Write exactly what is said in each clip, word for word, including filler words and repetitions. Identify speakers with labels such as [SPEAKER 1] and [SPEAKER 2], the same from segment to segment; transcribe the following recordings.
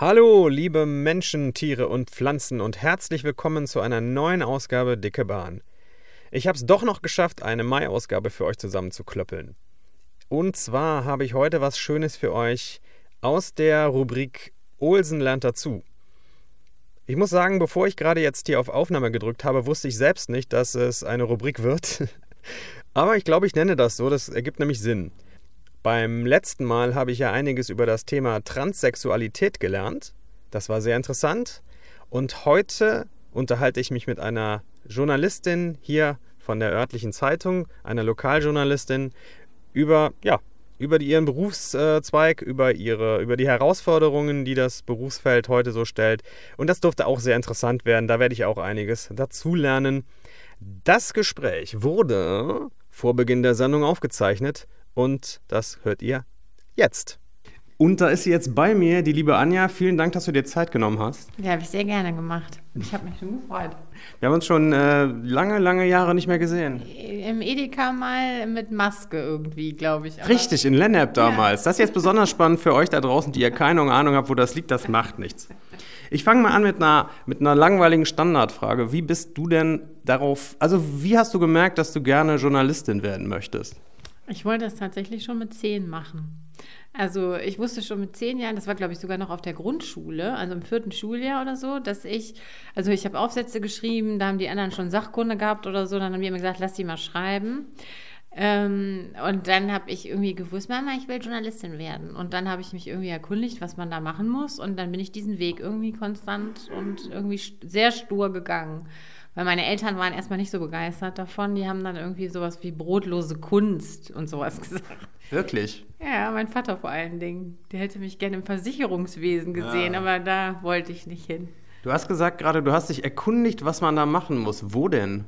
[SPEAKER 1] Hallo, liebe Menschen, Tiere und Pflanzen und herzlich willkommen zu einer neuen Ausgabe Dicke Bahn. Ich habe es doch noch geschafft, eine Mai-Ausgabe für euch zusammenzuklöppeln. Und zwar habe ich heute was Schönes für euch aus der Rubrik Olsen lernt dazu. Ich muss sagen, bevor ich gerade jetzt hier auf Aufnahme gedrückt habe, wusste ich selbst nicht, dass es eine Rubrik wird. Aber ich glaube, ich nenne das so, das ergibt nämlich Sinn. Beim letzten Mal habe ich ja einiges über das Thema Transsexualität gelernt. Das war sehr interessant. Und heute unterhalte ich mich mit einer Journalistin hier von der örtlichen Zeitung, einer Lokaljournalistin, über, ja, über ihren Berufszweig, über, ihre, über die Herausforderungen, die das Berufsfeld heute so stellt. Und das durfte auch sehr interessant werden. Da werde ich auch einiges dazulernen. Das Gespräch wurde vor Beginn der Sendung aufgezeichnet. Und das hört ihr jetzt. Und da ist sie jetzt bei mir, die liebe Anja. Vielen Dank, dass du dir Zeit genommen hast.
[SPEAKER 2] Ja, habe ich sehr gerne gemacht. Ich habe mich schon gefreut.
[SPEAKER 1] Wir haben uns schon äh, lange, lange Jahre nicht mehr gesehen.
[SPEAKER 2] Im Edeka mal mit Maske irgendwie, glaube ich.
[SPEAKER 1] Aber richtig, in Lennep damals. Ja. Das ist jetzt besonders spannend für euch da draußen, die ihr keine Ahnung habt, wo das liegt. Das macht nichts. Ich fange mal an mit einer, mit einer langweiligen Standardfrage. Wie bist du denn darauf, also wie hast du gemerkt, dass du gerne Journalistin werden möchtest?
[SPEAKER 2] Ich wollte das tatsächlich schon mit zehn machen. Also ich wusste schon mit zehn Jahren, das war glaube ich sogar noch auf der Grundschule, also im vierten Schuljahr oder so, dass ich, also ich habe Aufsätze geschrieben, da haben die anderen schon Sachkunde gehabt oder so, dann haben die immer gesagt, lass die mal schreiben. Ähm, und dann habe ich irgendwie gewusst, Mama, ich will Journalistin werden. Und dann habe ich mich irgendwie erkundigt, was man da machen muss. Und dann bin ich diesen Weg irgendwie konstant und irgendwie sehr stur gegangen. Weil meine Eltern waren erstmal nicht so begeistert davon. Die haben dann irgendwie sowas wie brotlose Kunst und sowas gesagt.
[SPEAKER 1] Wirklich?
[SPEAKER 2] Ja, mein Vater vor allen Dingen. Der hätte mich gerne im Versicherungswesen gesehen, ja. Aber da wollte ich nicht hin.
[SPEAKER 1] Du hast gesagt gerade, du hast dich erkundigt, was man da machen muss. Wo denn?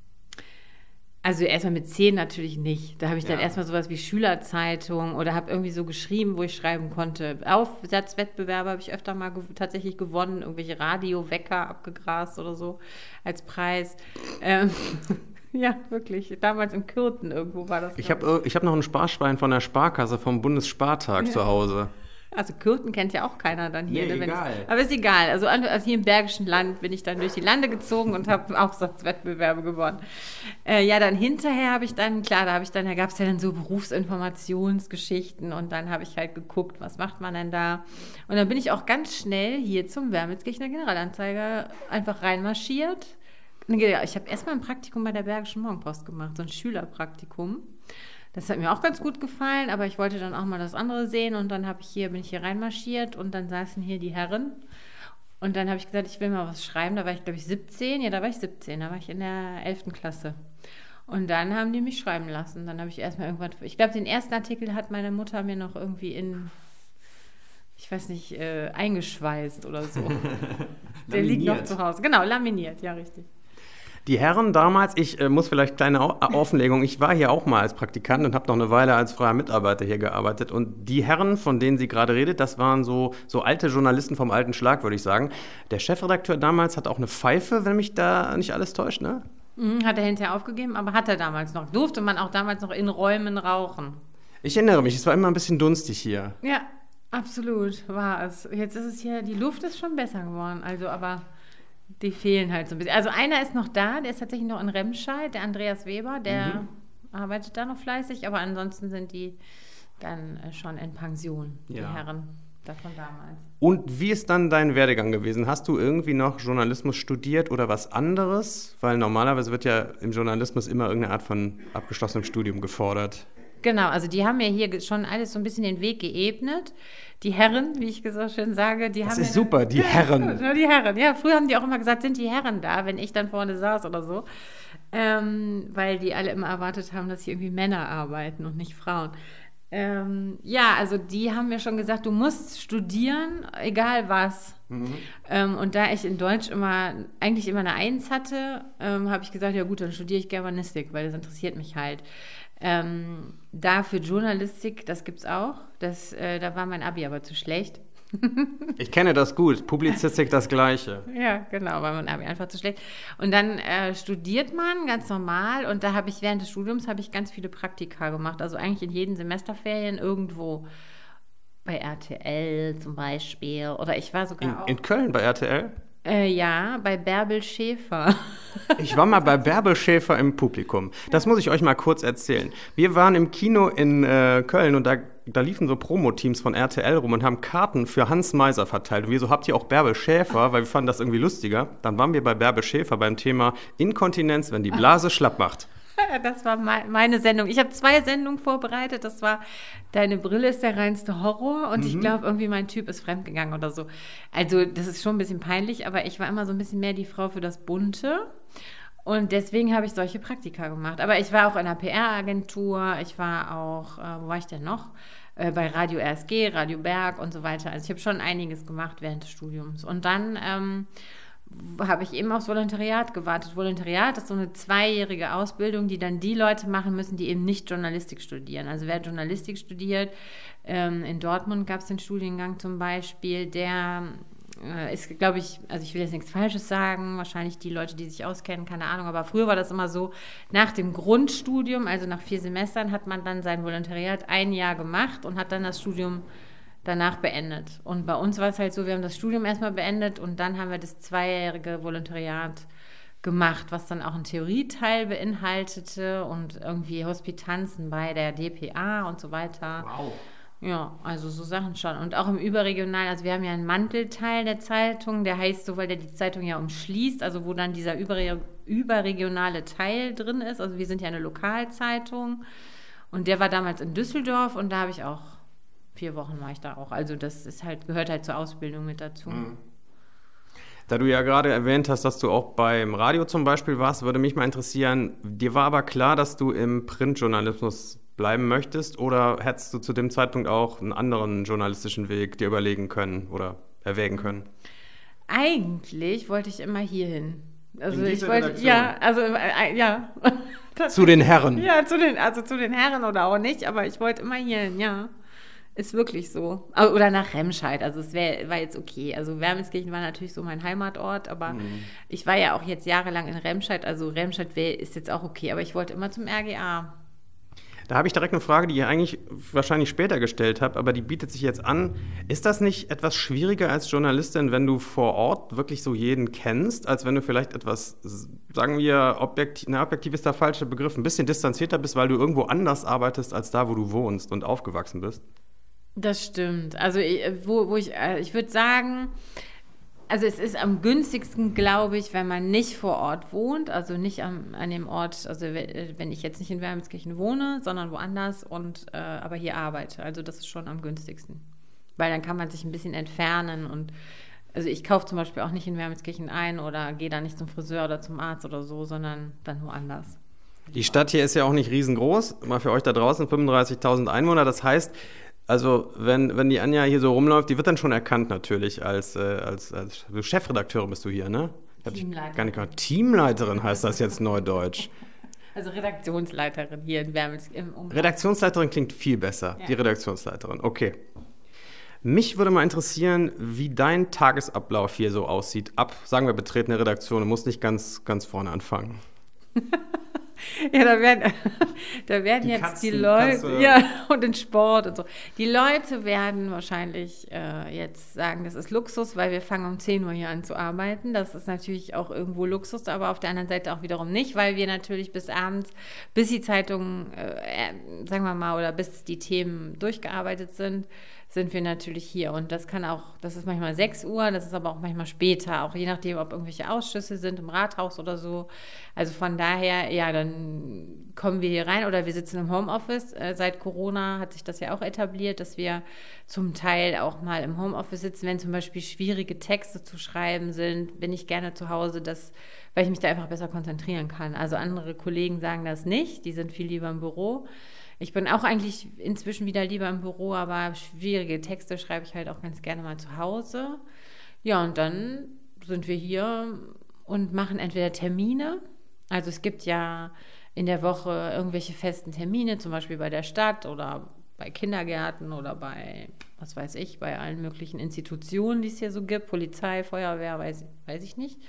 [SPEAKER 2] Also erstmal mit zehn natürlich nicht. Da habe ich dann
[SPEAKER 1] ja.
[SPEAKER 2] erstmal sowas wie Schülerzeitung oder habe irgendwie so geschrieben, wo ich schreiben konnte. Aufsatzwettbewerbe habe ich öfter mal ge- tatsächlich gewonnen, irgendwelche Radiowecker abgegrast oder so als Preis. Ähm, ja, wirklich. Damals in Kürten irgendwo war das.
[SPEAKER 1] Ich habe ich hab noch ein Sparschwein von der Sparkasse vom Bundesspartag ja. zu Hause.
[SPEAKER 2] Also Kürten kennt ja auch keiner dann hier.
[SPEAKER 1] Nee,
[SPEAKER 2] ne,
[SPEAKER 1] egal.
[SPEAKER 2] Ich, aber ist egal. Also, also hier im Bergischen Land bin ich dann durch die Lande gezogen und habe Aufsatzwettbewerbe gewonnen. Äh, ja, dann hinterher habe ich dann, klar, da habe ich dann, da gab es ja dann so Berufsinformationsgeschichten und dann habe ich halt geguckt, was macht man denn da? Und dann bin ich auch ganz schnell hier zum Wermelskirchener Generalanzeiger einfach reinmarschiert. Ich habe erstmal ein Praktikum bei der Bergischen Morgenpost gemacht, so ein Schülerpraktikum. Das hat mir auch ganz gut gefallen, aber ich wollte dann auch mal das andere sehen und dann habe ich hier, bin ich hier reinmarschiert und dann saßen hier die Herren und dann habe ich gesagt, ich will mal was schreiben. Da war ich, glaube ich, siebzehn. Ja, da war ich siebzehn, da war ich in der elften Klasse. Und dann haben die mich schreiben lassen. Dann habe ich erstmal irgendwann, ich glaube, den ersten Artikel hat meine Mutter mir noch irgendwie in, ich weiß nicht, äh, eingeschweißt oder so. Der liegt noch zu Hause. Genau, laminiert, ja, richtig.
[SPEAKER 1] Die Herren damals, ich äh, muss vielleicht kleine Au- Offenlegung, ich war hier auch mal als Praktikant und habe noch eine Weile als freier Mitarbeiter hier gearbeitet. Und die Herren, von denen sie gerade redet, das waren so, so alte Journalisten vom alten Schlag, würde ich sagen. Der Chefredakteur damals hat auch eine Pfeife, wenn mich da nicht alles täuscht, ne?
[SPEAKER 2] Mhm, hat er hinterher aufgegeben, aber hat er damals noch. Durfte man auch damals noch in Räumen rauchen.
[SPEAKER 1] Ich erinnere mich, es war immer ein bisschen dunstig hier.
[SPEAKER 2] Ja, absolut war es. Jetzt ist es hier, die Luft ist schon besser geworden, also aber... Die fehlen halt so ein bisschen. Also einer ist noch da, der ist tatsächlich noch in Remscheid, der Andreas Weber, der mhm. arbeitet da noch fleißig, aber ansonsten sind die dann schon in Pension, ja. die Herren davon damals.
[SPEAKER 1] Und wie ist dann dein Werdegang gewesen? Hast du irgendwie noch Journalismus studiert oder was anderes? Weil normalerweise wird ja im Journalismus immer irgendeine Art von abgeschlossenem Studium gefordert.
[SPEAKER 2] Genau, also die haben mir hier schon alles so ein bisschen den Weg geebnet. Die Herren, wie ich so schön sage, die
[SPEAKER 1] das
[SPEAKER 2] haben...
[SPEAKER 1] Das ist ja super, die Herren.
[SPEAKER 2] Nur die Herren, ja. Früher haben die auch immer gesagt, sind die Herren da, wenn ich dann vorne saß oder so. Ähm, weil die alle immer erwartet haben, dass hier irgendwie Männer arbeiten und nicht Frauen. Ähm, ja, also die haben mir schon gesagt, du musst studieren, egal was. Mhm. Ähm, und da ich in Deutsch immer eigentlich immer eine Eins hatte, ähm, habe ich gesagt, ja gut, dann studiere ich Germanistik, weil das interessiert mich halt. Ähm, da für Journalistik, das gibt's auch. Das, äh, da war mein Abi aber zu schlecht.
[SPEAKER 1] Ich kenne das gut. Publizistik das Gleiche.
[SPEAKER 2] Ja, genau, war mein Abi einfach zu schlecht. Und dann äh, studiert man ganz normal und da habe ich während des Studiums habe ich ganz viele Praktika gemacht. Also eigentlich in jeden Semesterferien irgendwo Bei R T L zum Beispiel. Oder ich war sogar
[SPEAKER 1] In,
[SPEAKER 2] auch...
[SPEAKER 1] in Köln bei R T L?
[SPEAKER 2] Äh, ja, bei Bärbel Schäfer.
[SPEAKER 1] Ich war mal bei Bärbel Schäfer im Publikum. Das muss ich euch mal kurz erzählen. Wir waren im Kino in äh, Köln und da, da liefen so Promo-Teams von R T L rum und haben Karten für Hans Meiser verteilt. Und wir so, habt ihr auch Bärbel Schäfer? Weil wir fanden das irgendwie lustiger. Dann waren wir bei Bärbel Schäfer beim Thema Inkontinenz, wenn die Blase schlapp macht.
[SPEAKER 2] Das war meine Sendung. Ich habe zwei Sendungen vorbereitet. Das war Deine Brille ist der reinste Horror und mhm. ich glaube, irgendwie mein Typ ist fremdgegangen oder so. Also das ist schon ein bisschen peinlich, aber ich war immer so ein bisschen mehr die Frau für das Bunte und deswegen habe ich solche Praktika gemacht. Aber ich war auch in einer P R-Agentur, ich war auch, äh, wo war ich denn noch? Äh, bei Radio R S G, Radio Berg und so weiter. Also ich habe schon einiges gemacht während des Studiums. Und dann... Ähm, habe ich eben aufs Volontariat gewartet. Volontariat ist so eine zweijährige Ausbildung, die dann die Leute machen müssen, die eben nicht Journalistik studieren. Also wer Journalistik studiert, ähm, in Dortmund gab es den Studiengang zum Beispiel, der äh, ist, glaube ich, also ich will jetzt nichts Falsches sagen, wahrscheinlich die Leute, die sich auskennen, keine Ahnung, aber früher war das immer so, nach dem Grundstudium, also nach vier Semestern, hat man dann sein Volontariat ein Jahr gemacht und hat dann das Studium danach beendet. Und bei uns war es halt so, wir haben das Studium erstmal beendet und dann haben wir das zweijährige Volontariat gemacht, was dann auch einen Theorieteil beinhaltete und irgendwie Hospitanzen bei der D P A und so weiter.
[SPEAKER 1] Wow.
[SPEAKER 2] Ja, also so Sachen schon. Und auch im Überregionalen, also wir haben ja einen Mantelteil der Zeitung, der heißt so, weil der die Zeitung ja umschließt, also wo dann dieser überre- überregionale Teil drin ist. Also wir sind ja eine Lokalzeitung und der war damals in Düsseldorf und da habe ich auch Vier Wochen war ich da auch. Also das ist halt, gehört halt zur Ausbildung mit dazu. Mhm.
[SPEAKER 1] Da du ja gerade erwähnt hast, dass du auch beim Radio zum Beispiel warst, würde mich mal interessieren, dir war aber klar, dass du im Printjournalismus bleiben möchtest oder hättest du zu dem Zeitpunkt auch einen anderen journalistischen Weg dir überlegen können oder erwägen können?
[SPEAKER 2] Eigentlich wollte ich immer hierhin. Also
[SPEAKER 1] In
[SPEAKER 2] ich
[SPEAKER 1] diese
[SPEAKER 2] wollte,
[SPEAKER 1] Redaktion?
[SPEAKER 2] ja, also äh, ja.
[SPEAKER 1] Zu den Herren?
[SPEAKER 2] Ja, zu den, also zu den Herren oder auch nicht, aber ich wollte immer hierhin, ja. Ist wirklich so. Oder nach Remscheid. Also es wär, war jetzt okay. Also Wermelskirchen war natürlich so mein Heimatort, aber mhm. ich war ja auch jetzt jahrelang in Remscheid. Also Remscheid wär, ist jetzt auch okay, aber ich wollte immer zum R G A.
[SPEAKER 1] Da habe ich direkt eine Frage, die ihr eigentlich wahrscheinlich später gestellt habt, aber die bietet sich jetzt an. Ist das nicht etwas schwieriger als Journalistin, wenn du vor Ort wirklich so jeden kennst, als wenn du vielleicht etwas, sagen wir, objektiv, na, objektiv ist der falsche Begriff, ein bisschen distanzierter bist, weil du irgendwo anders arbeitest als da, wo du wohnst und aufgewachsen bist?
[SPEAKER 2] Das stimmt. Also wo, wo ich, ich würde sagen, also es ist am günstigsten, glaube ich, wenn man nicht vor Ort wohnt, also nicht am, an dem Ort, also wenn ich jetzt nicht in Wermelskirchen wohne, sondern woanders und äh, aber hier arbeite. Also das ist schon am günstigsten. Weil dann kann man sich ein bisschen entfernen und also ich kaufe zum Beispiel auch nicht in Wermelskirchen ein oder gehe da nicht zum Friseur oder zum Arzt oder so, sondern dann woanders.
[SPEAKER 1] Die Stadt hier ist ja auch nicht riesengroß, mal für euch da draußen fünfunddreißigtausend Einwohner, das heißt, also wenn, wenn die Anja hier so rumläuft, die wird dann schon erkannt natürlich als, äh, als, als Chefredakteurin bist du hier, ne?
[SPEAKER 2] Teamleiterin.
[SPEAKER 1] Gar nicht gehört. Teamleiterin heißt das jetzt neudeutsch.
[SPEAKER 2] Also Redaktionsleiterin hier in Wermelskirchen.
[SPEAKER 1] Redaktionsleiterin klingt viel besser, ja. Die Redaktionsleiterin, okay. Mich würde mal interessieren, wie dein Tagesablauf hier so aussieht. Ab, sagen wir, betretene Redaktion, du musst nicht ganz, ganz vorne anfangen.
[SPEAKER 2] Ja, da werden, da werden
[SPEAKER 1] die
[SPEAKER 2] jetzt
[SPEAKER 1] Katzen,
[SPEAKER 2] die Leute,
[SPEAKER 1] Katze.
[SPEAKER 2] ja, und den Sport und so. Die Leute werden wahrscheinlich äh, jetzt sagen, das ist Luxus, weil wir fangen um zehn Uhr hier an zu arbeiten. Das ist natürlich auch irgendwo Luxus, aber auf der anderen Seite auch wiederum nicht, weil wir natürlich bis abends, bis die Zeitungen, äh, sagen wir mal, oder bis die Themen durchgearbeitet sind, sind wir natürlich hier. Und das kann auch, das ist manchmal sechs Uhr, das ist aber auch manchmal später, auch je nachdem, ob irgendwelche Ausschüsse sind im Rathaus oder so. Also von daher, ja, dann kommen wir hier rein oder wir sitzen im Homeoffice. Äh, seit Corona hat sich das ja auch etabliert, dass wir zum Teil auch mal im Homeoffice sitzen, wenn zum Beispiel schwierige Texte zu schreiben sind, bin ich gerne zu Hause, das, weil ich mich da einfach besser konzentrieren kann. Also andere Kollegen sagen das nicht, die sind viel lieber im Büro. Ich bin auch eigentlich inzwischen wieder lieber im Büro, aber schwierige Texte schreibe ich halt auch ganz gerne mal zu Hause. Ja, und dann sind wir hier und machen entweder Termine. Also es gibt ja in der Woche irgendwelche festen Termine, zum Beispiel bei der Stadt oder bei Kindergärten oder bei, was weiß ich, bei allen möglichen Institutionen, die es hier so gibt, Polizei, Feuerwehr, weiß, weiß ich nicht.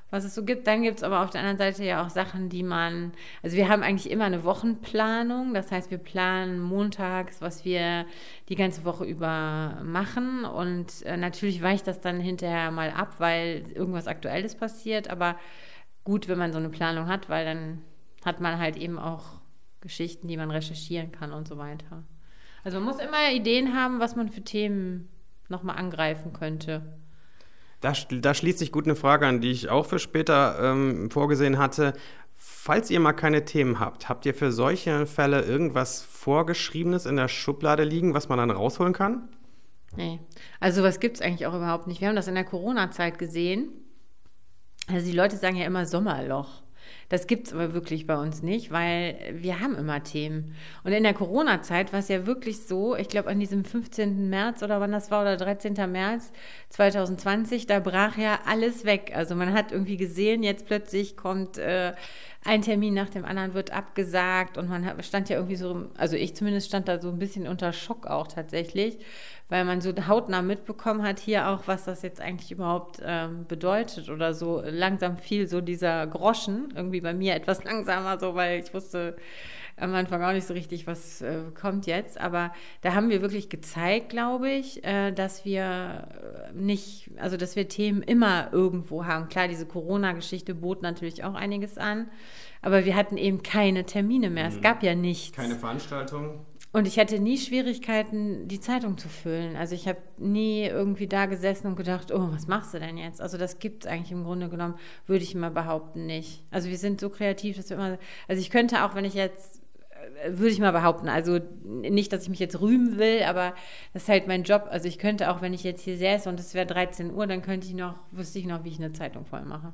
[SPEAKER 2] was es so gibt. Dann gibt es aber auf der anderen Seite ja auch Sachen, die man, also wir haben eigentlich immer eine Wochenplanung, das heißt, wir planen montags, was wir die ganze Woche über machen und äh, natürlich weicht das dann hinterher mal ab, weil irgendwas Aktuelles passiert, aber gut, wenn man so eine Planung hat, weil dann hat man halt eben auch Geschichten, die man recherchieren kann und so weiter. Also man muss immer Ideen haben, was man für Themen nochmal angreifen könnte.
[SPEAKER 1] Da, da schließt sich gut eine Frage an, die ich auch für später ähm, vorgesehen hatte. Falls ihr mal keine Themen habt, habt ihr für solche Fälle irgendwas Vorgeschriebenes in der Schublade liegen, was man dann rausholen kann?
[SPEAKER 2] Nee, also was gibt es eigentlich auch überhaupt nicht. Wir haben das in der Corona-Zeit gesehen. Also die Leute sagen ja immer Sommerloch. Das gibt es aber wirklich bei uns nicht, weil wir haben immer Themen. Und in der Corona-Zeit war es ja wirklich so, ich glaube an diesem fünfzehnten März oder wann das war, oder dreizehnten März zwanzig zwanzig, da brach ja alles weg. Also man hat irgendwie gesehen, jetzt plötzlich kommt äh, ein Termin nach dem anderen, wird abgesagt und man hat, stand ja irgendwie so, also ich zumindest stand da so ein bisschen unter Schock auch tatsächlich, weil man so hautnah mitbekommen hat hier auch, was das jetzt eigentlich überhaupt ähm, bedeutet oder so. Langsam fiel so dieser Groschen, irgendwie bei mir etwas langsamer so, weil ich wusste am Anfang auch nicht so richtig, was äh, kommt jetzt. Aber da haben wir wirklich gezeigt, glaube ich, äh, dass wir nicht, also dass wir Themen immer irgendwo haben. Klar, diese Corona-Geschichte bot natürlich auch einiges an, aber wir hatten eben keine Termine mehr. Mhm. Es gab ja nichts.
[SPEAKER 1] Keine Veranstaltungen.
[SPEAKER 2] Und ich hatte nie Schwierigkeiten, die Zeitung zu füllen. Also ich habe nie irgendwie da gesessen und gedacht, oh, was machst du denn jetzt? Also das gibt es eigentlich im Grunde genommen, würde ich mal behaupten, nicht. Also wir sind so kreativ, dass wir immer, also ich könnte auch, wenn ich jetzt, würde ich mal behaupten, also nicht, dass ich mich jetzt rühmen will, aber das ist halt mein Job. Also ich könnte auch, wenn ich jetzt hier säße und es wäre dreizehn Uhr, dann könnte ich noch, wüsste ich noch, wie ich eine Zeitung voll mache.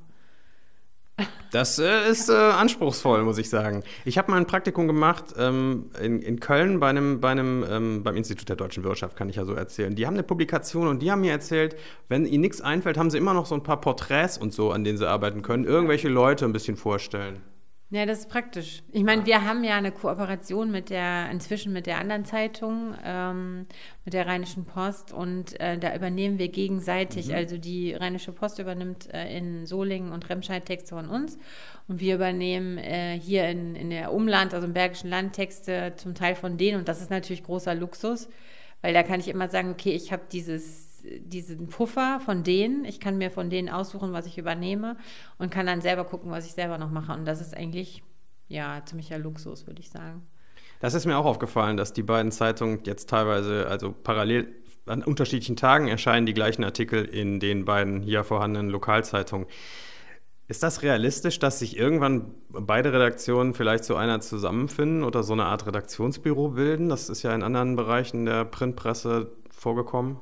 [SPEAKER 1] Das äh, ist äh, anspruchsvoll, muss ich sagen. Ich habe mal ein Praktikum gemacht ähm, in, in Köln bei einem, bei einem ähm, beim Institut der Deutschen Wirtschaft, kann ich ja so erzählen. Die haben eine Publikation und die haben mir erzählt, wenn ihnen nichts einfällt, haben sie immer noch so ein paar Porträts und so, an denen sie arbeiten können. Irgendwelche Leute ein bisschen vorstellen.
[SPEAKER 2] Ja, das ist praktisch. Ich meine, wir haben ja eine Kooperation mit der, inzwischen mit der anderen Zeitung, ähm, mit der Rheinischen Post und äh, da übernehmen wir gegenseitig, mhm. also die Rheinische Post übernimmt äh, in Solingen und Remscheid Texte von uns und wir übernehmen äh, hier in, in der Umland, also im Bergischen Land Texte zum Teil von denen und das ist natürlich großer Luxus, weil da kann ich immer sagen, okay, ich habe dieses diesen Puffer von denen, ich kann mir von denen aussuchen, was ich übernehme und kann dann selber gucken, was ich selber noch mache und das ist eigentlich, ja, ziemlicher Luxus, würde ich sagen.
[SPEAKER 1] Das ist mir auch aufgefallen, dass die beiden Zeitungen jetzt teilweise, also parallel an unterschiedlichen Tagen erscheinen die gleichen Artikel in den beiden hier vorhandenen Lokalzeitungen. Ist das realistisch, dass sich irgendwann beide Redaktionen vielleicht zu einer zusammenfinden oder so eine Art Redaktionsbüro bilden? Das ist ja in anderen Bereichen der Printpresse vorgekommen.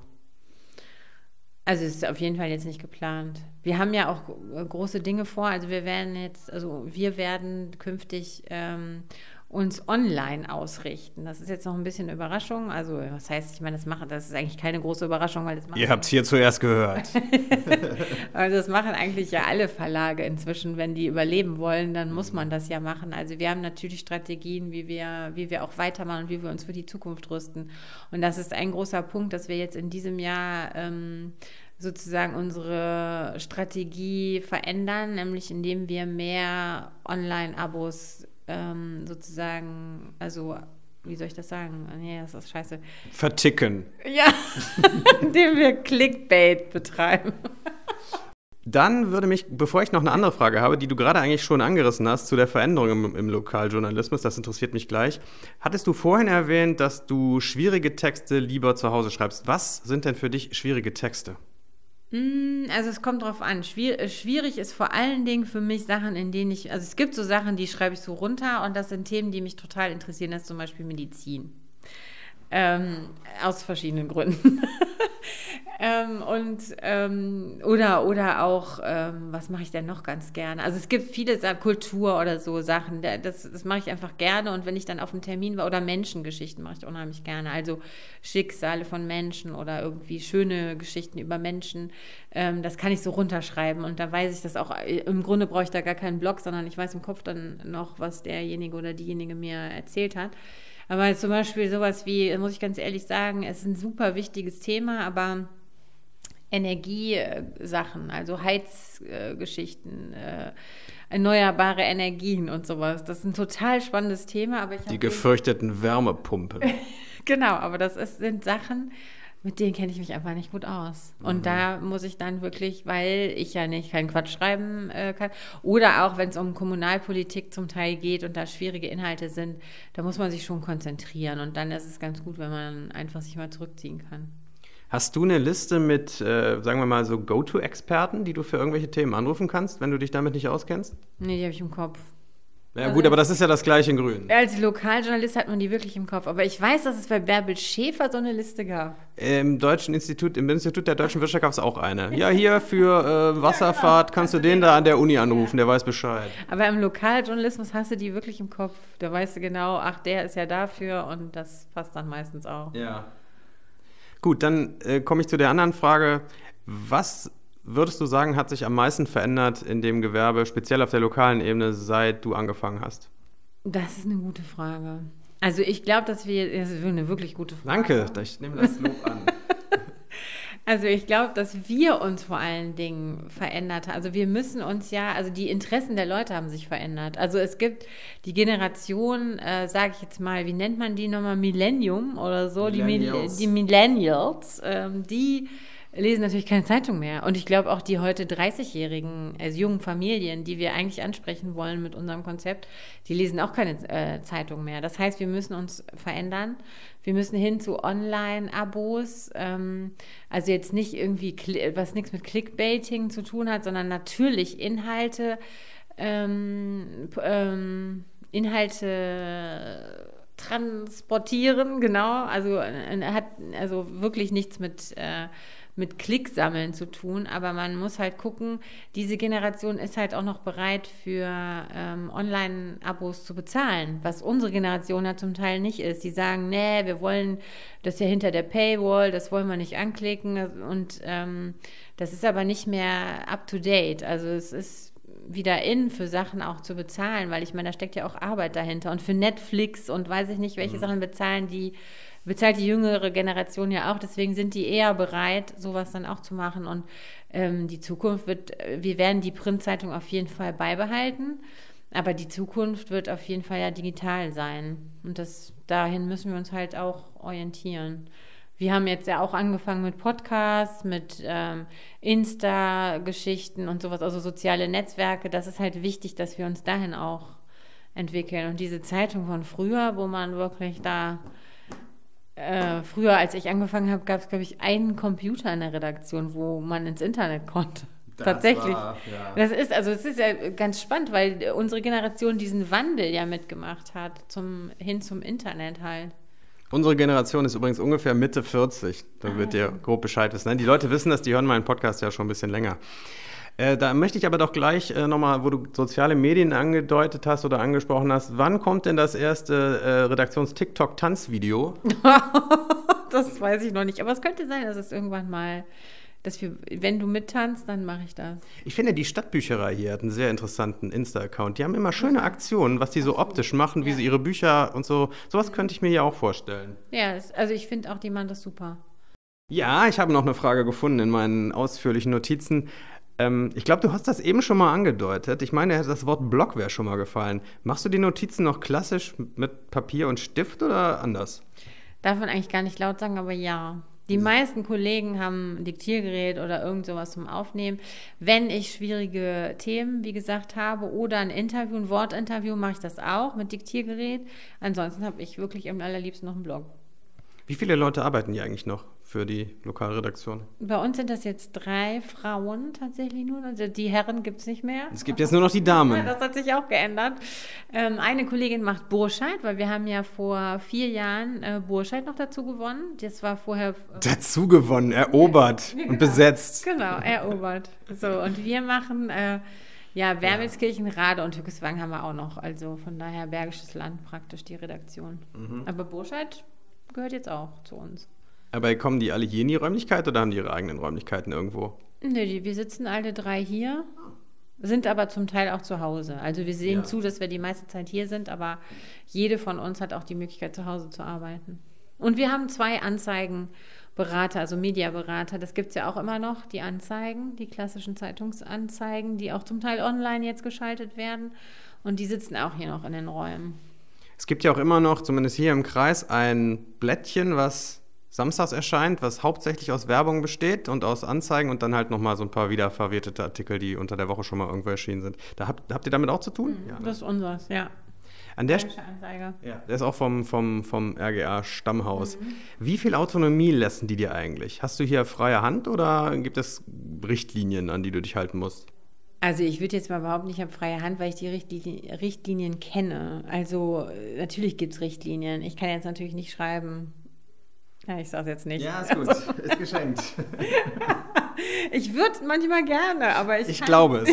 [SPEAKER 2] Also es ist auf jeden Fall jetzt nicht geplant. Wir haben ja auch große Dinge vor. Also wir werden jetzt, also wir werden künftig ähm, uns online ausrichten. Das ist jetzt noch ein bisschen eine Überraschung. Also was heißt, ich meine, das machen, das ist eigentlich keine große Überraschung, weil das machen.
[SPEAKER 1] Ihr habt es hier zuerst gehört.
[SPEAKER 2] Also das machen eigentlich ja alle Verlage inzwischen, wenn die überleben wollen, dann muss man das ja machen. Also wir haben natürlich Strategien, wie wir, wie wir auch weitermachen und wie wir uns für die Zukunft rüsten. Und das ist ein großer Punkt, dass wir jetzt in diesem Jahr ähm, sozusagen unsere Strategie verändern, nämlich indem wir mehr Online-Abos ähm, sozusagen, also wie soll ich das sagen? Nee, das ist scheiße.
[SPEAKER 1] Verticken.
[SPEAKER 2] Ja, indem wir Clickbait betreiben.
[SPEAKER 1] Dann würde mich, bevor ich noch eine andere Frage habe, die du gerade eigentlich schon angerissen hast, zu der Veränderung im, im Lokaljournalismus, das interessiert mich gleich. Hattest du vorhin erwähnt, dass du schwierige Texte lieber zu Hause schreibst? Was sind denn für dich schwierige Texte?
[SPEAKER 2] Also es kommt drauf an. Schwierig ist vor allen Dingen für mich Sachen, in denen ich, also es gibt so Sachen, die schreibe ich so runter und das sind Themen, die mich total interessieren, das ist zum Beispiel Medizin. Ähm, aus verschiedenen Gründen. ähm, und ähm, oder, oder auch, ähm, was mache ich denn noch ganz gerne? Also es gibt viele Sachen, Kultur oder so Sachen, das, das mache ich einfach gerne und wenn ich dann auf einem Termin war, oder Menschengeschichten mache ich unheimlich gerne, also Schicksale von Menschen oder irgendwie schöne Geschichten über Menschen, ähm, das kann ich so runterschreiben und da weiß ich das auch, im Grunde brauche ich da gar keinen Blog, sondern ich weiß im Kopf dann noch, was derjenige oder diejenige mir erzählt hat. Aber zum Beispiel sowas wie, muss ich ganz ehrlich sagen, es ist ein super wichtiges Thema, aber Energiesachen, also Heizgeschichten, äh, erneuerbare Energien und sowas. Das ist ein total spannendes Thema. Aber ich
[SPEAKER 1] Die gefürchteten Wärmepumpen.
[SPEAKER 2] Genau, aber das ist, sind Sachen, mit denen kenne ich mich einfach nicht gut aus. Und mhm. da muss ich dann wirklich, weil ich ja nicht keinen Quatsch schreiben äh, kann, oder auch wenn es um Kommunalpolitik zum Teil geht und da schwierige Inhalte sind, da muss man sich schon konzentrieren. Und dann ist es ganz gut, wenn man einfach sich mal zurückziehen kann.
[SPEAKER 1] Hast du eine Liste mit, äh, sagen wir mal, so Go-To-Experten, die du für irgendwelche Themen anrufen kannst, wenn du dich damit nicht auskennst?
[SPEAKER 2] Nee, die habe ich im Kopf.
[SPEAKER 1] Ja gut, aber das ist ja das Gleiche in Grün.
[SPEAKER 2] Als Lokaljournalist hat man die wirklich im Kopf. Aber ich weiß, dass es bei Bärbel Schäfer so eine Liste gab.
[SPEAKER 1] Im Deutschen Institut, im Institut der Deutschen Wirtschaft gab es auch eine. Ja, hier für äh, Wasserfahrt kannst du den da an der Uni anrufen, der weiß Bescheid.
[SPEAKER 2] Aber im Lokaljournalismus hast du die wirklich im Kopf. Da weißt du genau, ach, der ist ja dafür und das passt dann meistens auch.
[SPEAKER 1] Ja. Gut, dann äh, komme ich zu der anderen Frage. Was würdest du sagen, hat sich am meisten verändert in dem Gewerbe, speziell auf der lokalen Ebene, seit du angefangen hast?
[SPEAKER 2] Das ist eine gute Frage. Also ich glaube, dass wir, das ist eine wirklich gute Frage.
[SPEAKER 1] Danke, ich nehme das Lob an.
[SPEAKER 2] Also ich glaube, dass wir uns vor allen Dingen verändert haben. Also wir müssen uns ja, also die Interessen der Leute haben sich verändert. Also es gibt die Generation, äh, sage ich jetzt mal, wie nennt man die nochmal, Millennium oder so,
[SPEAKER 1] Millennials.
[SPEAKER 2] die, die Millennials, ähm, die lesen natürlich keine Zeitung mehr. Und ich glaube auch die heute dreißigjährigen, also jungen Familien, die wir eigentlich ansprechen wollen mit unserem Konzept, die lesen auch keine äh, Zeitung mehr. Das heißt, wir müssen uns verändern. Wir müssen hin zu Online-Abos, ähm, also jetzt nicht irgendwie, was nichts mit Clickbaiting zu tun hat, sondern natürlich Inhalte, ähm, ähm, Inhalte transportieren, genau. Also äh, hat also wirklich nichts mit äh, mit Klicksammeln zu tun, aber man muss halt gucken, diese Generation ist halt auch noch bereit für ähm, Online-Abos zu bezahlen, was unsere Generation ja zum Teil nicht ist. Die sagen, nee, wir wollen das ja hinter der Paywall, das wollen wir nicht anklicken und ähm, das ist aber nicht mehr up-to-date. Also es ist wieder in, für Sachen auch zu bezahlen, weil ich meine, da steckt ja auch Arbeit dahinter und für Netflix und weiß ich nicht, welche mhm. Sachen bezahlen die bezahlt die jüngere Generation ja auch, deswegen sind die eher bereit, sowas dann auch zu machen und ähm, die Zukunft wird, wir werden die Printzeitung auf jeden Fall beibehalten, aber die Zukunft wird auf jeden Fall ja digital sein und das, dahin müssen wir uns halt auch orientieren. Wir haben jetzt ja auch angefangen mit Podcasts, mit ähm, Insta-Geschichten und sowas, also soziale Netzwerke, das ist halt wichtig, dass wir uns dahin auch entwickeln und diese Zeitung von früher, wo man wirklich da Äh, früher, als ich angefangen habe, gab es, glaube ich, einen Computer in der Redaktion, wo man ins Internet konnte. Das Tatsächlich. War, ja. Das ist, also es ist ja ganz spannend, weil unsere Generation diesen Wandel ja mitgemacht hat, zum, hin zum Internet halt.
[SPEAKER 1] Unsere Generation ist übrigens ungefähr Mitte vierzig. Da wird dir grob Bescheid wissen. Die Leute wissen das, die hören meinen Podcast ja schon ein bisschen länger. Äh, da möchte ich aber doch gleich äh, nochmal, wo du soziale Medien angedeutet hast oder angesprochen hast, wann kommt denn das erste äh, Redaktions-TikTok-Tanzvideo?
[SPEAKER 2] Das weiß ich noch nicht, aber es könnte sein, dass es irgendwann mal, dass wir, wenn du mittanzt, dann mache ich das.
[SPEAKER 1] Ich finde, die Stadtbücherei hier hat einen sehr interessanten Insta-Account. Die haben immer schöne Aktionen, was die so optisch machen, wie ja. sie ihre Bücher und so. Sowas könnte ich mir ja auch vorstellen.
[SPEAKER 2] Ja, also ich finde auch, die machen das super.
[SPEAKER 1] Ja, ich habe noch eine Frage gefunden in meinen ausführlichen Notizen. Ich glaube, du hast das eben schon mal angedeutet. Ich meine, das Wort Blog wäre schon mal gefallen. Machst du die Notizen noch klassisch mit Papier und Stift oder anders?
[SPEAKER 2] Darf man eigentlich gar nicht laut sagen, aber ja. Die meisten Kollegen haben ein Diktiergerät oder irgend sowas zum Aufnehmen. Wenn ich schwierige Themen, wie gesagt, habe oder ein Interview, ein Wortinterview, mache ich das auch mit Diktiergerät. Ansonsten habe ich wirklich am allerliebsten noch einen Blog.
[SPEAKER 1] Wie viele Leute arbeiten hier eigentlich noch für die Lokalredaktion?
[SPEAKER 2] Bei uns sind das jetzt drei Frauen tatsächlich nur. Also die Herren gibt es nicht mehr.
[SPEAKER 1] Es gibt jetzt nur noch die Damen.
[SPEAKER 2] Ja, das hat sich auch geändert. Ähm, eine Kollegin macht Burscheid, weil wir haben ja vor vier Jahren äh, Burscheid noch dazu gewonnen. Das war vorher... Äh,
[SPEAKER 1] dazu gewonnen, erobert
[SPEAKER 2] ja,
[SPEAKER 1] und
[SPEAKER 2] genau.
[SPEAKER 1] besetzt.
[SPEAKER 2] Genau, erobert. So, und wir machen... Äh, Ja, Wermelskirchen, Rade und Hückeswagen haben wir auch noch. Also von daher Bergisches Land praktisch die Redaktion. Mhm. Aber Burscheid gehört jetzt auch zu uns.
[SPEAKER 1] Aber kommen die alle hier in die Räumlichkeit oder haben die ihre eigenen Räumlichkeiten irgendwo?
[SPEAKER 2] Nee, die, wir sitzen alle drei hier, sind aber zum Teil auch zu Hause. Also wir sehen ja. zu, dass wir die meiste Zeit hier sind, aber jede von uns hat auch die Möglichkeit, zu Hause zu arbeiten. Und wir haben zwei Anzeigen Berater, also Mediaberater, das gibt es ja auch immer noch, die Anzeigen, die klassischen Zeitungsanzeigen, die auch zum Teil online jetzt geschaltet werden. Und die sitzen auch hier noch in den Räumen.
[SPEAKER 1] Es gibt ja auch immer noch, zumindest hier im Kreis, ein Blättchen, was samstags erscheint, was hauptsächlich aus Werbung besteht und aus Anzeigen und dann halt nochmal so ein paar wiederverwertete Artikel, die unter der Woche schon mal irgendwo erschienen sind. Da habt, habt ihr damit auch zu tun?
[SPEAKER 2] Mhm,
[SPEAKER 1] ja, ne?
[SPEAKER 2] Das ist unseres, ja.
[SPEAKER 1] An der Anzeige. Ja, der ist auch vom, vom, vom R G A-Stammhaus. Mhm. Wie viel Autonomie lassen die dir eigentlich? Hast du hier freie Hand oder gibt es Richtlinien, an die du dich halten musst?
[SPEAKER 2] Also ich würde jetzt mal behaupten, ich habe freie Hand, weil ich die Richtlinien, Richtlinien kenne. Also natürlich gibt es Richtlinien. Ich kann jetzt natürlich nicht schreiben. Ja, ich sage es jetzt nicht.
[SPEAKER 1] Ja, ist gut. Also. Ist geschenkt.
[SPEAKER 2] Ich würde manchmal gerne, aber ich
[SPEAKER 1] Ich
[SPEAKER 2] kann
[SPEAKER 1] glaube es.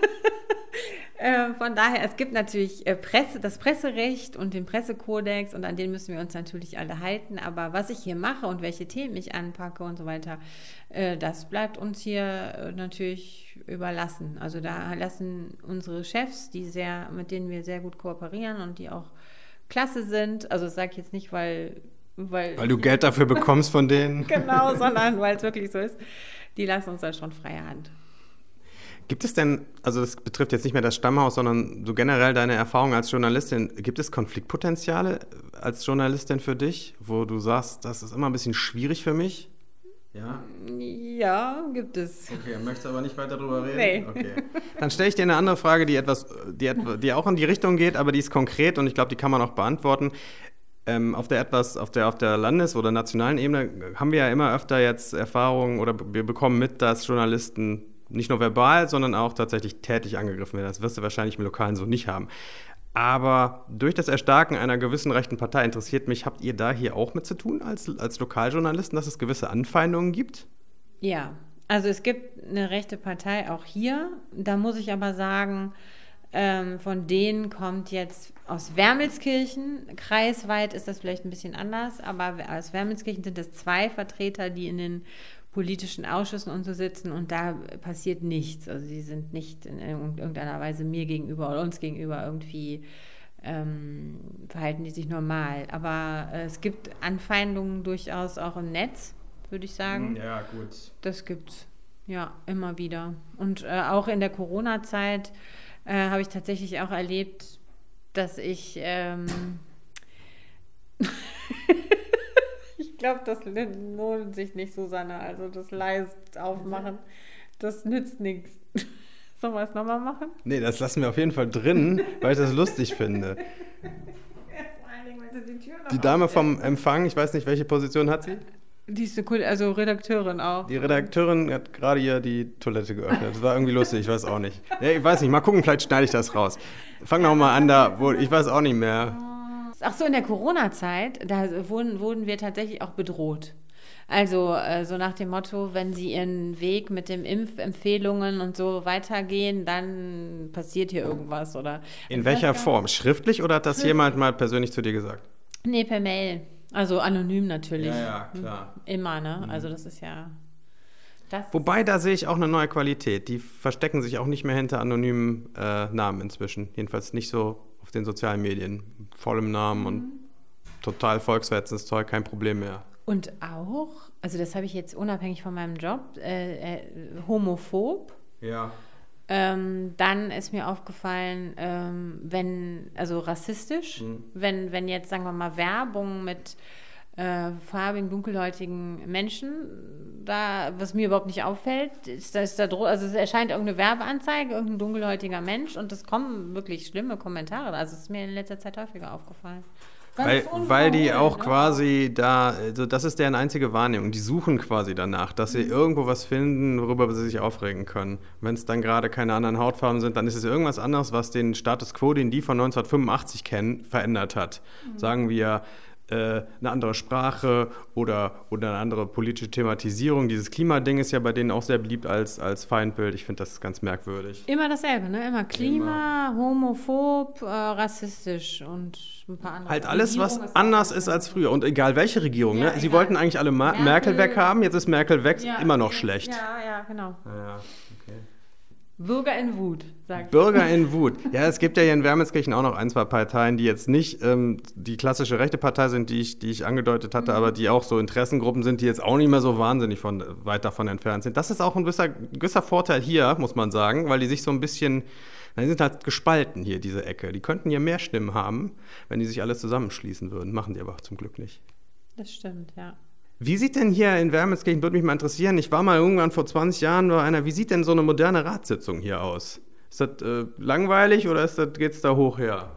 [SPEAKER 2] Äh, von daher, es gibt natürlich äh, Presse, das Presserecht und den Pressekodex und an den müssen wir uns natürlich alle halten. Aber was ich hier mache und welche Themen ich anpacke und so weiter, äh, das bleibt uns hier äh, natürlich überlassen. Also da lassen unsere Chefs, die sehr, mit denen wir sehr gut kooperieren und die auch klasse sind, also das sage ich jetzt nicht, weil... Weil,
[SPEAKER 1] weil du Geld dafür bekommst von denen.
[SPEAKER 2] Genau, sondern weil es wirklich so ist, die lassen uns da schon freie Hand.
[SPEAKER 1] Gibt es denn, also das betrifft jetzt nicht mehr das Stammhaus, sondern so generell deine Erfahrung als Journalistin, gibt es Konfliktpotenziale als Journalistin für dich, wo du sagst, das ist immer ein bisschen schwierig für mich? Ja?
[SPEAKER 2] Ja, gibt es.
[SPEAKER 1] Okay, möchtest aber nicht weiter drüber reden?
[SPEAKER 2] Nee.
[SPEAKER 1] Okay. Dann stelle ich dir eine andere Frage, die etwas, die, die auch in die Richtung geht, aber die ist konkret und ich glaube, die kann man auch beantworten. Ähm, auf der etwas, auf der, auf der Landes- oder nationalen Ebene haben wir ja immer öfter jetzt Erfahrungen oder wir bekommen mit, dass Journalisten nicht nur verbal, sondern auch tatsächlich tätlich angegriffen werden. Das wirst du wahrscheinlich im Lokalen so nicht haben. Aber durch das Erstarken einer gewissen rechten Partei interessiert mich, habt ihr da hier auch mit zu tun als, als Lokaljournalisten, dass es gewisse Anfeindungen gibt?
[SPEAKER 2] Ja, also es gibt eine rechte Partei auch hier. Da muss ich aber sagen, ähm, von denen kommt jetzt aus Wermelskirchen, kreisweit ist das vielleicht ein bisschen anders, aber aus Wermelskirchen sind es zwei Vertreter, die in den politischen Ausschüssen und so sitzen und da passiert nichts. Also sie sind nicht in irgendeiner Weise mir gegenüber oder uns gegenüber irgendwie, ähm, verhalten die sich normal. Aber äh, es gibt Anfeindungen durchaus auch im Netz, würde ich sagen.
[SPEAKER 1] Ja, gut.
[SPEAKER 2] Das gibt's, ja, immer wieder. Und äh, auch in der Corona-Zeit äh, habe ich tatsächlich auch erlebt, dass ich ähm, ich glaube, das lohnt sich nicht, Susanne. Also das leise aufmachen, das nützt nichts. Sollen wir es nochmal machen?
[SPEAKER 1] Nee, das lassen wir auf jeden Fall drin, weil ich das lustig finde.
[SPEAKER 2] Vor allen Dingen, wenn sie die Tür noch
[SPEAKER 1] Die Dame vom Empfang, ich weiß nicht, welche Position hat sie?
[SPEAKER 2] Die ist eine, also Redakteurin auch.
[SPEAKER 1] Die Redakteurin hat gerade hier die Toilette geöffnet. Das war irgendwie lustig, ich weiß auch nicht. Ja, ich weiß nicht, mal gucken, vielleicht schneide ich das raus. Fang noch mal an da, wo, ich weiß auch nicht mehr.
[SPEAKER 2] Ach so, in der Corona-Zeit, da wurden, wurden wir tatsächlich auch bedroht. Also äh, so nach dem Motto, wenn sie ihren Weg mit den Impfempfehlungen und so weitergehen, dann passiert hier irgendwas. Oder
[SPEAKER 1] in welcher Form? Schriftlich oder hat das jemand mal persönlich zu dir gesagt?
[SPEAKER 2] Nee, per Mail. Also anonym natürlich.
[SPEAKER 1] Ja, ja, klar.
[SPEAKER 2] Immer, ne? Also das ist ja... Das
[SPEAKER 1] Wobei, da sehe ich auch eine neue Qualität. Die verstecken sich auch nicht mehr hinter anonymen äh, Namen inzwischen. Jedenfalls nicht so auf den sozialen Medien. Vollem Namen mhm. und total volksverhetzendes Zeug, kein Problem mehr.
[SPEAKER 2] Und auch, also das habe ich jetzt unabhängig von meinem Job, äh, äh, homophob.
[SPEAKER 1] Ja.
[SPEAKER 2] Ähm, dann ist mir aufgefallen, ähm, wenn, also rassistisch, mhm. wenn, wenn jetzt, sagen wir mal, Werbung mit äh, farbigen, dunkelhäutigen Menschen, da, was mir überhaupt nicht auffällt, ist, da ist da, also es erscheint irgendeine Werbeanzeige, irgendein dunkelhäutiger Mensch und es kommen wirklich schlimme Kommentare. Also es ist mir in letzter Zeit häufiger aufgefallen.
[SPEAKER 1] Weil, weil die auch quasi da, also das ist deren einzige Wahrnehmung, die suchen quasi danach, dass sie irgendwo was finden, worüber sie sich aufregen können. Wenn es dann gerade keine anderen Hautfarben sind, dann ist es irgendwas anderes, was den Status quo, den die von neunzehnhundertfünfundachtzig kennen, verändert hat. Mhm. Sagen wir äh, eine andere Sprache oder, oder eine andere politische Thematisierung. Dieses Klimading ist ja bei denen auch sehr beliebt als, als Feindbild. Ich finde das ganz merkwürdig.
[SPEAKER 2] Immer dasselbe, ne? Immer Klima, Immer. homophob, äh, rassistisch und ein paar andere.
[SPEAKER 1] Halt alles, Regierung was anders ist als früher. Und egal welche Regierung, ja, ne? Sie egal. wollten eigentlich alle Ma- Merkel, Merkel weghaben, jetzt ist Merkel weg,
[SPEAKER 2] ja,
[SPEAKER 1] immer noch schlecht.
[SPEAKER 2] Ja, ja, genau.
[SPEAKER 1] Ja, okay.
[SPEAKER 2] Bürger in Wut, sagt
[SPEAKER 1] Bürger in Wut. Ja, es gibt ja hier in Wermelskirchen auch noch ein, zwei Parteien, die jetzt nicht ähm, die klassische rechte Partei sind, die ich, die ich angedeutet hatte, mhm. aber die auch so Interessengruppen sind, die jetzt auch nicht mehr so wahnsinnig von, weit davon entfernt sind. Das ist auch ein gewisser, gewisser Vorteil hier, muss man sagen, weil die sich so ein bisschen, die sind halt gespalten hier, diese Ecke. Die könnten ja mehr Stimmen haben, wenn die sich alle zusammenschließen würden. Machen die aber zum Glück nicht.
[SPEAKER 2] Das stimmt, ja.
[SPEAKER 1] Wie sieht denn hier in Wermelskirchen, würde mich mal interessieren, ich war mal irgendwann vor zwanzig Jahren bei einer, wie sieht denn so eine moderne Ratssitzung hier aus? Ist das äh, langweilig oder geht es da hoch her?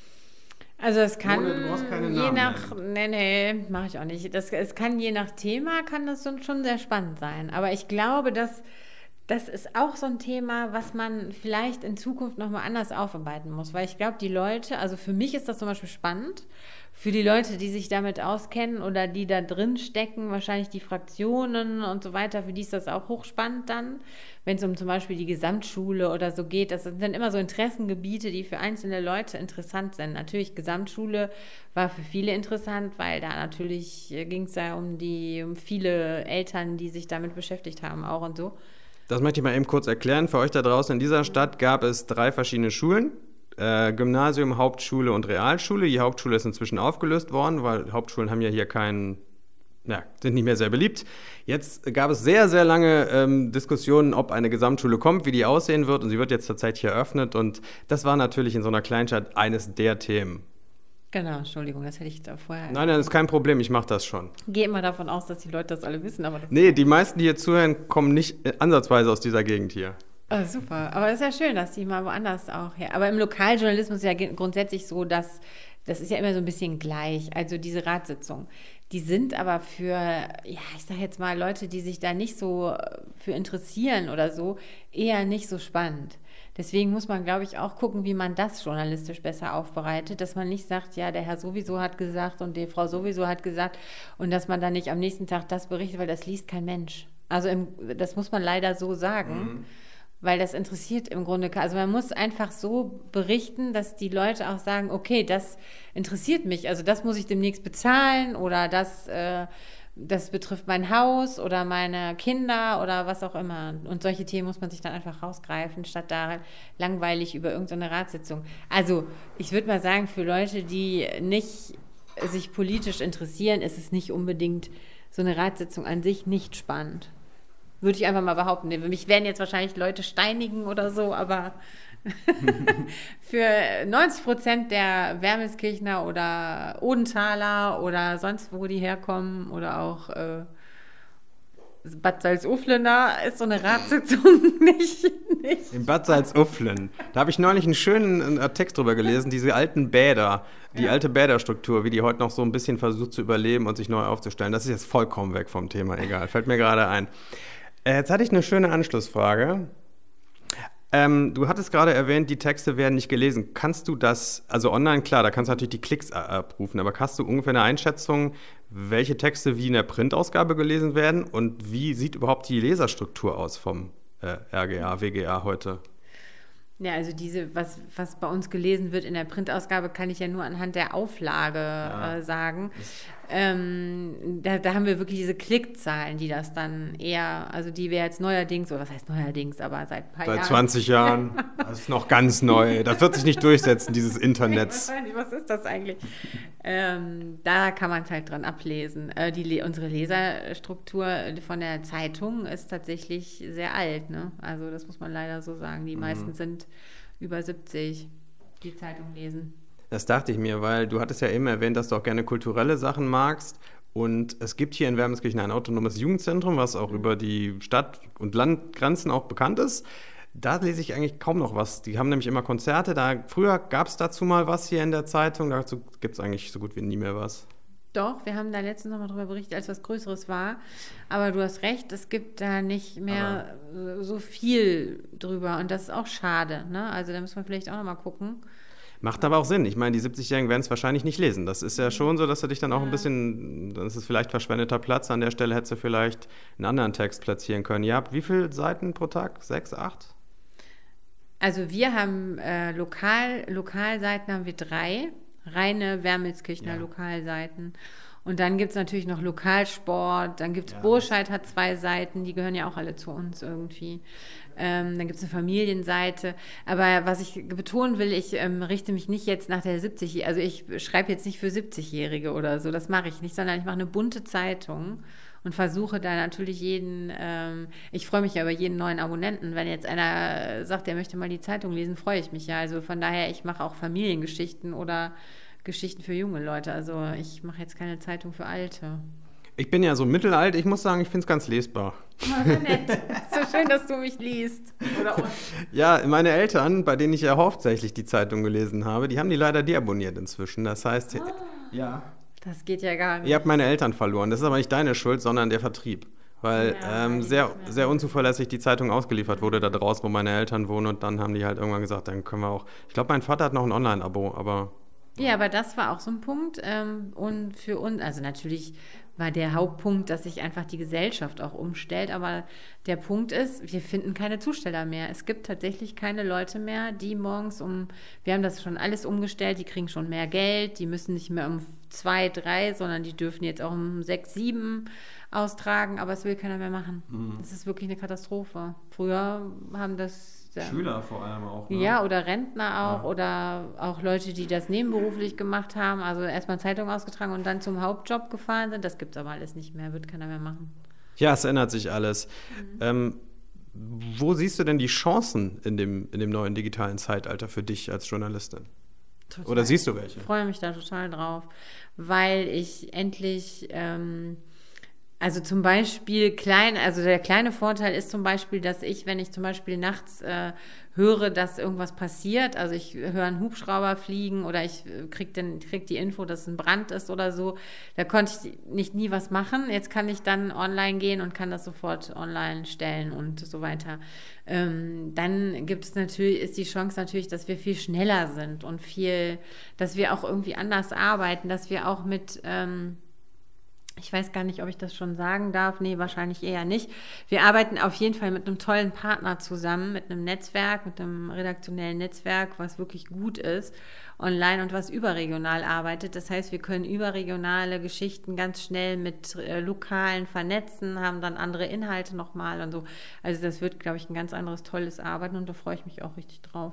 [SPEAKER 2] Also es kann,
[SPEAKER 1] Ohne, du brauchst keine
[SPEAKER 2] je
[SPEAKER 1] Namen
[SPEAKER 2] nach,
[SPEAKER 1] nennen.
[SPEAKER 2] nee, nee, mache ich auch nicht. Das, es kann je nach Thema, kann das schon sehr spannend sein. Aber ich glaube, dass das ist auch so ein Thema, was man vielleicht in Zukunft nochmal anders aufarbeiten muss. Weil ich glaube, die Leute, also für mich ist das zum Beispiel spannend, für die Leute, die sich damit auskennen oder die da drin stecken, wahrscheinlich die Fraktionen und so weiter, für die ist das auch hochspannend dann, wenn es um zum Beispiel die Gesamtschule oder so geht. Das sind dann immer so Interessengebiete, die für einzelne Leute interessant sind. Natürlich, Gesamtschule war für viele interessant, weil da natürlich ging es ja um die, um viele Eltern, die sich damit beschäftigt haben auch und so.
[SPEAKER 1] Das möchte ich mal eben kurz erklären. Für euch da draußen in dieser Stadt gab es drei verschiedene Schulen. Äh, Gymnasium, Hauptschule und Realschule. Die Hauptschule ist inzwischen aufgelöst worden, weil Hauptschulen haben ja hier keinen, ja, sind nicht mehr sehr beliebt. Jetzt gab es sehr, sehr lange ähm, Diskussionen, ob eine Gesamtschule kommt, wie die aussehen wird. Und sie wird jetzt tatsächlich eröffnet. Und das war natürlich in so einer Kleinstadt eines der Themen.
[SPEAKER 2] Genau, Entschuldigung, das hätte ich da vorher...
[SPEAKER 1] Nein, nein, das ist kein Problem, ich mache das schon.
[SPEAKER 2] Gehe immer davon aus, dass die Leute das alle wissen, aber... Das
[SPEAKER 1] nee, die meisten, die hier zuhören, kommen nicht äh, ansatzweise aus dieser Gegend hier.
[SPEAKER 2] Oh, super, aber es ist ja schön, dass die mal woanders auch her... Aber im Lokaljournalismus ist ja grundsätzlich so, dass... Das ist ja immer so ein bisschen gleich, also diese Ratssitzungen. Die sind aber für, ja, ich sage jetzt mal, Leute, die sich da nicht so für interessieren oder so, eher nicht so spannend. Deswegen muss man, glaube ich, auch gucken, wie man das journalistisch besser aufbereitet, dass man nicht sagt, ja, der Herr sowieso hat gesagt und die Frau sowieso hat gesagt und dass man dann nicht am nächsten Tag das berichtet, weil das liest kein Mensch. Also im, das muss man leider so sagen, mhm. weil das interessiert im Grunde, also man muss einfach so berichten, dass die Leute auch sagen, okay, das interessiert mich, also das muss ich demnächst bezahlen oder das... Äh, das betrifft mein Haus oder meine Kinder oder was auch immer. Und solche Themen muss man sich dann einfach rausgreifen, statt da langweilig über irgendeine Ratssitzung. Also ich würde mal sagen, für Leute, die nicht sich politisch interessieren, ist es nicht unbedingt so eine Ratssitzung an sich nicht spannend. Würde ich einfach mal behaupten. Mich werden jetzt wahrscheinlich Leute steinigen oder so, aber für neunzig Prozent der Wermelskirchner oder Odenthaler oder sonst wo die herkommen oder auch äh, Bad Salzuflener ist so eine Ratssitzung nicht, nicht.
[SPEAKER 1] In Bad Salzuflen. Da habe ich neulich einen schönen äh, Text drüber gelesen, diese alten Bäder, die ja. alte Bäderstruktur, wie die heute noch so ein bisschen versucht zu überleben und sich neu aufzustellen. Das ist jetzt vollkommen weg vom Thema, egal, fällt mir gerade ein. Äh, jetzt hatte ich eine schöne Anschlussfrage. Ähm, du hattest gerade erwähnt, die Texte werden nicht gelesen. Kannst du das, also online, klar, da kannst du natürlich die Klicks abrufen, aber hast du ungefähr eine Einschätzung, welche Texte wie in der Printausgabe gelesen werden und wie sieht überhaupt die Leserstruktur aus vom äh, R G A, W G A heute?
[SPEAKER 2] Ja, also diese, was, was bei uns gelesen wird in der Printausgabe, kann ich ja nur anhand der Auflage ja. äh, sagen. Ähm, da, da haben wir wirklich diese Klickzahlen, die das dann eher, also die wir jetzt neuerdings, oder was heißt neuerdings, aber seit ein paar
[SPEAKER 1] seit
[SPEAKER 2] Jahren.
[SPEAKER 1] Seit zwanzig Jahren, das ist noch ganz neu. Das wird sich nicht durchsetzen, dieses Internet.
[SPEAKER 2] Was ist das eigentlich? Ähm, da kann man es halt dran ablesen. Äh, die, unsere Leserstruktur von der Zeitung ist tatsächlich sehr alt, ne? Also das muss man leider so sagen. Die meisten mhm. sind über siebzig, die Zeitung lesen.
[SPEAKER 1] Das dachte ich mir, weil du hattest ja eben erwähnt, dass du auch gerne kulturelle Sachen magst. Und es gibt hier in Wermelskirchen ein autonomes Jugendzentrum, was auch mhm. über die Stadt- und Landgrenzen auch bekannt ist. Da lese ich eigentlich kaum noch was. Die haben nämlich immer Konzerte. Da, früher gab es dazu mal was hier in der Zeitung. Dazu gibt es eigentlich so gut wie nie mehr was.
[SPEAKER 2] Doch, wir haben da letztens noch mal drüber berichtet, als was Größeres war. Aber du hast recht, es gibt da nicht mehr Aber so viel drüber. Und das ist auch schade, ne? Also da müssen wir vielleicht auch noch mal gucken.
[SPEAKER 1] Macht aber auch Sinn. Ich meine, die siebzigjährigen werden es wahrscheinlich nicht lesen. Das ist ja schon so, dass du dich dann auch ja. ein bisschen, dann ist es vielleicht verschwendeter Platz. An der Stelle hättest du vielleicht einen anderen Text platzieren können. Ihr habt wie viele Seiten pro Tag? Sechs, acht?
[SPEAKER 2] Also wir haben äh, Lokal, Lokalseiten haben wir drei, reine Wermelskirchner ja. Lokalseiten. Und dann gibt es natürlich noch Lokalsport, dann gibt es
[SPEAKER 1] Ja.
[SPEAKER 2] Burscheid hat zwei Seiten, die gehören ja auch alle zu uns irgendwie. Ähm, dann gibt es eine Familienseite. Aber was ich betonen will, ich ähm, richte mich nicht jetzt nach der siebzig, also ich schreibe jetzt nicht für siebzigjährige oder so, das mache ich nicht, sondern ich mache eine bunte Zeitung und versuche da natürlich jeden, ähm, ich freue mich ja über jeden neuen Abonnenten. Wenn jetzt einer sagt, der möchte mal die Zeitung lesen, freue ich mich ja. Also von daher, ich mache auch Familiengeschichten oder Geschichten für junge Leute. Also ich mache jetzt keine Zeitung für Alte.
[SPEAKER 1] Ich bin ja so mittelalt, ich muss sagen, ich finde es ganz lesbar.
[SPEAKER 2] Oh, so nett. So schön, dass du mich liest. Oder uns.
[SPEAKER 1] Ja, meine Eltern, bei denen ich ja hauptsächlich die Zeitung gelesen habe, die haben die leider deabonniert inzwischen. Das heißt, ja,
[SPEAKER 2] Das geht ja gar nicht.
[SPEAKER 1] ihr habt meine Eltern verloren. Das ist aber nicht deine Schuld, sondern der Vertrieb. Weil
[SPEAKER 2] Ja,
[SPEAKER 1] ähm,
[SPEAKER 2] die
[SPEAKER 1] sehr,
[SPEAKER 2] nicht mehr.
[SPEAKER 1] sehr unzuverlässig die Zeitung ausgeliefert wurde da draußen, wo meine Eltern wohnen. Und dann haben die halt irgendwann gesagt, dann können wir auch... Ich glaube, mein Vater hat noch ein Online-Abo, aber...
[SPEAKER 2] Ja, aber das war auch so ein Punkt. Ähm, und für uns, also natürlich war der Hauptpunkt, dass sich einfach die Gesellschaft auch umstellt. Aber der Punkt ist, wir finden keine Zusteller mehr. Es gibt tatsächlich keine Leute mehr, die morgens um, wir haben das schon alles umgestellt, die kriegen schon mehr Geld, die müssen nicht mehr um zwei, drei, sondern die dürfen jetzt auch um sechs, sieben austragen, aber es will keiner mehr machen. Das ist wirklich eine Katastrophe. Früher haben das
[SPEAKER 1] Schüler vor allem auch.
[SPEAKER 2] ja, oder Rentner auch
[SPEAKER 1] Ja.
[SPEAKER 2] oder auch Leute, die das nebenberuflich gemacht haben, also erstmal Zeitung ausgetragen und dann zum Hauptjob gefahren sind. Das gibt es aber alles nicht mehr, wird keiner mehr machen.
[SPEAKER 1] Ja, es ändert sich alles. Ähm, wo siehst du denn die Chancen in dem, in dem neuen digitalen Zeitalter für dich als Journalistin?
[SPEAKER 2] Total.
[SPEAKER 1] Oder siehst du welche?
[SPEAKER 2] Ich freue mich da total drauf, weil ich endlich, ähm, also zum Beispiel klein, also der kleine Vorteil ist zum Beispiel, dass ich, wenn ich zum Beispiel nachts äh, höre, dass irgendwas passiert, also ich höre einen Hubschrauber fliegen oder ich äh, krieg, den, krieg die Info, dass ein Brand ist oder so, da konnte ich nicht nie was machen. Jetzt kann ich dann online gehen und kann das sofort online stellen und so weiter. Ähm, dann gibt es natürlich, ist die Chance natürlich, dass wir viel schneller sind und viel, dass wir auch irgendwie anders arbeiten, dass wir auch mit ähm, ich weiß gar nicht, ob ich das schon sagen darf. Nee, wahrscheinlich eher nicht. Wir arbeiten auf jeden Fall mit einem tollen Partner zusammen, mit einem Netzwerk, mit einem redaktionellen Netzwerk, was wirklich gut ist, online und was überregional arbeitet. Das heißt, wir können überregionale Geschichten ganz schnell mit äh, lokalen vernetzen, haben dann andere Inhalte nochmal und so. Also das wird, glaube ich, ein ganz anderes, tolles Arbeiten und da freue ich mich auch richtig drauf.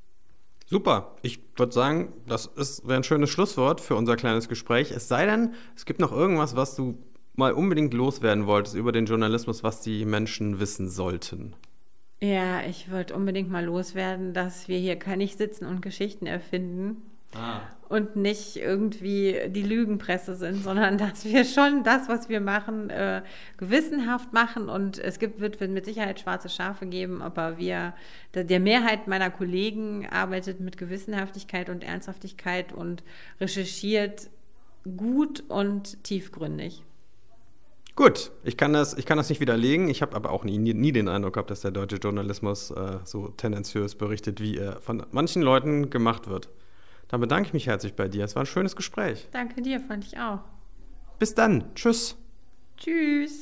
[SPEAKER 1] Super. Ich würde sagen, das ist wäre ein schönes Schlusswort für unser kleines Gespräch. Es sei denn, es gibt noch irgendwas, was du mal unbedingt loswerden wolltest über den Journalismus, was die Menschen wissen sollten.
[SPEAKER 2] Ja, ich wollte unbedingt mal loswerden, dass wir hier gar nicht sitzen und Geschichten erfinden
[SPEAKER 1] Ah.
[SPEAKER 2] und nicht irgendwie die Lügenpresse sind, sondern dass wir schon das, was wir machen, äh, gewissenhaft machen und es gibt, wird, wird mit Sicherheit schwarze Schafe geben, aber wir, der, der Mehrheit meiner Kollegen arbeitet mit Gewissenhaftigkeit und Ernsthaftigkeit und recherchiert gut und tiefgründig.
[SPEAKER 1] Gut, ich kann das, ich kann das nicht widerlegen. Ich habe aber auch nie, nie den Eindruck gehabt, dass der deutsche Journalismus äh, so tendenziös berichtet, wie er von manchen Leuten gemacht wird. Dann bedanke ich mich herzlich bei dir. Es war ein schönes Gespräch.
[SPEAKER 2] Danke dir, fand ich auch.
[SPEAKER 1] Bis dann. Tschüss.
[SPEAKER 2] Tschüss.